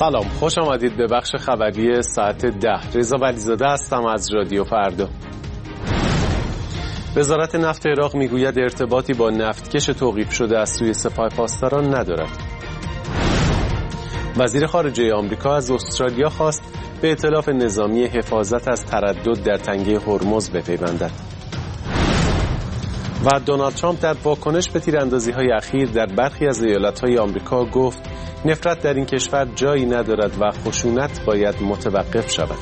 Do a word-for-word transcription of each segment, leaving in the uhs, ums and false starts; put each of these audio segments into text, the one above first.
سلام، خوش آمدید به بخش خبری ساعت ده. رضا ولیزاده هستم از رادیو فردا. وزارت نفت عراق میگوید ارتباطی با نفتکش توقیف شده از سوی سپاه پاسداران ندارد. وزیر خارجه آمریکا از استرالیا خواست به ائتلاف نظامی حفاظت از تردد در تنگه هرمز بپیوندد. و دونالد ترامپ در واکنش به تیراندازی‌های اخیر در برخی از ایالت‌های آمریکا گفت نفرت در این کشور جایی ندارد و خشونت باید متوقف شود.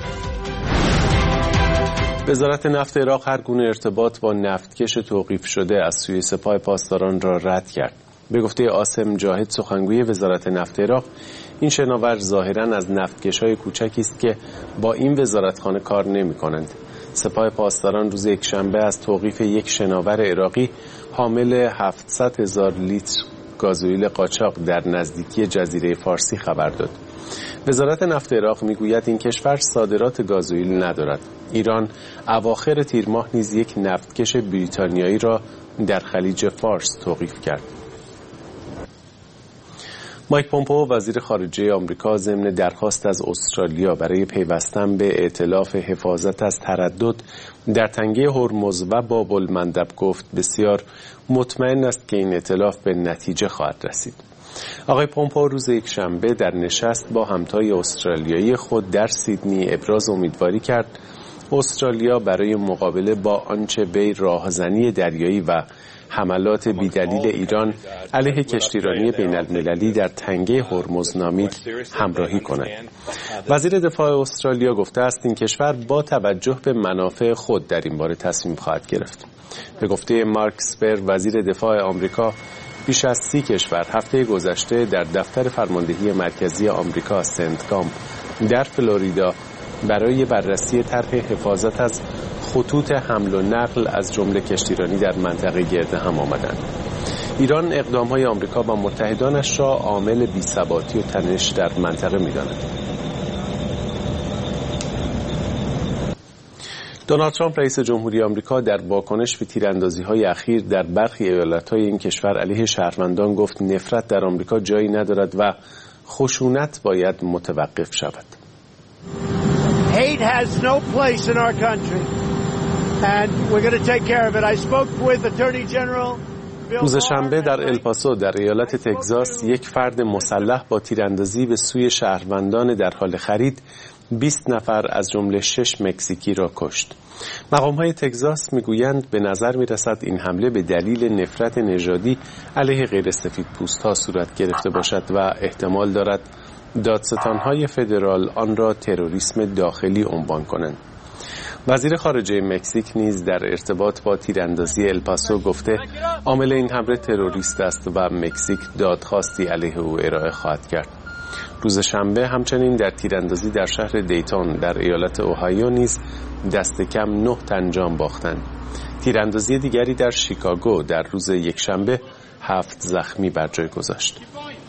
وزارت نفت عراق هر گونه ارتباط با نفتکش توقیف شده از سوی سپاه پاسداران را رد کرد. به گفته عاصم جاهد سخنگوی وزارت نفت عراق، این شناور ظاهراً از نفتکش‌های کوچکی است که با این وزارتخانه کار نمی‌کنند. سپاه پاسداران روز یکشنبه از توقیف یک شناور عراقی حامل هفتصد هزار لیتر گازوئیل قاچاق در نزدیکی جزیره فارسی خبر داد. وزارت نفت عراق میگوید این کشور صادرات گازوئیل ندارد. ایران اواخر تیر ماه نیز یک نفتکش بریتانیایی را در خلیج فارس توقیف کرد. مایک پومپئو وزیر خارجه آمریکا ضمن درخواست از استرالیا برای پیوستن به ائتلاف حفاظت از تردد در تنگه هرمز و باب المندب گفت بسیار مطمئن است که این ائتلاف به نتیجه خواهد رسید. آقای پومپئو روز یکشنبه در نشست با همتای استرالیایی خود در سیدنی ابراز امیدواری کرد استرالیا برای مقابله با آنچه وی راهزنی دریایی و حملات بیدلیل ایران علیه کشتیرانی بین المللی در تنگه هرمز نامید همراهی کند. وزیر دفاع استرالیا گفته است این کشور با توجه به منافع خود در این باره تصمیم خواهد گرفت. به گفته مارک اسپر وزیر دفاع آمریکا، بیش از سی کشور هفته گذشته در دفتر فرماندهی مرکزی آمریکا سنتکام در فلوریدا برای بررسی طرح حفاظت از خطوط حمل و نقل از جمله کشتیرانی در منطقه گرد هم آمدند. ایران اقدام‌های آمریکا و متحدانش را عامل بی‌ثباتی و تنش در منطقه می‌داند. دونالد ترامپ رئیس جمهوری آمریکا در واکنش به تیراندازی‌های اخیر در برخی ایالت‌های این کشور علیه شهروندان گفت نفرت در آمریکا جایی ندارد و خشونت باید متوقف شود. Hate has no place in our country and we're going to take care of it. I spoke with Attorney General روز شنبه در الپاسو در ایالت تگزاس یک فرد مسلح با تیراندازی به سوی شهروندان در حال خرید بیست نفر از جمله شش مکزیکی را کشت. مقام‌های تگزاس میگویند به نظر میرسد این حمله به دلیل نفرت نژادی علیه غیر سفید پوست‌ها صورت گرفته باشد و احتمال دارد دادستان‌های فدرال آن را تروریسم داخلی عنوان کنند. وزیر خارجه مکزیک نیز در ارتباط با تیراندازی الپاسو گفته عامل این حمله تروریست است و مکزیک دادخواستی علیه او ارائه خواهد کرد. روز شنبه همچنین در تیراندازی در شهر دیتون در ایالت اوهایو نیز دست کم نه تن جان باختند. تیراندازی دیگری در شیکاگو در روز یکشنبه هفت زخمی بر جای گذاشت.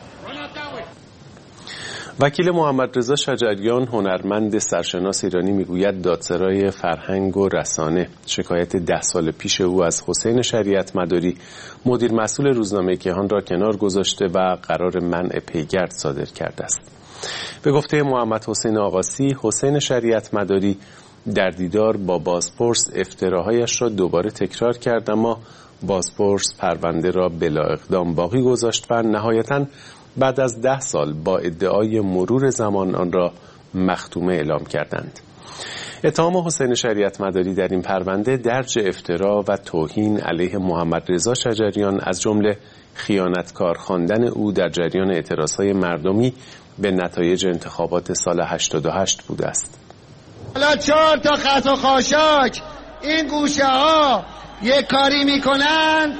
وکیل محمد رضا شجریان هنرمند سرشناس ایرانی میگوید دادسرای فرهنگ و رسانه شکایت ده سال پیش او از حسین شریعت مداری مدیر مسئول روزنامه کیهان را کنار گذاشته و قرار منع پیگرد صادر کرده است. به گفته محمد حسین آقاسی، حسین شریعت مداری در دیدار با بازپرس افتراهایش را دوباره تکرار کرد اما بازپرس پرونده را بلا اقدام باقی گذاشت و نهایتاً بعد از ده سال با ادعای مرور زمان آن را مختومه اعلام کردند. اتهام حسین شریعت مداری در این پرونده درج افترا و توهین علیه محمد رضا شجریان از جمله خیانتکار خواندن او در جریان اعتراضهای مردمی به نتایج انتخابات سال هشتاد و هشت بوده است. حالا چهار تا خط و خاشاک این گوشه ها یک کاری میکنن.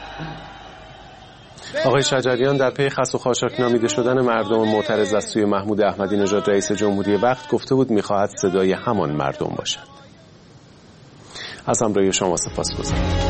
آقای شجریان در پی خس و خاشاک نامیده شدن مردم معترض از سوی محمود احمدی نژاد رئیس جمهوری وقت گفته بود می‌خواهد صدای همان مردم باشد. از همراهی شما سپاسگزارم.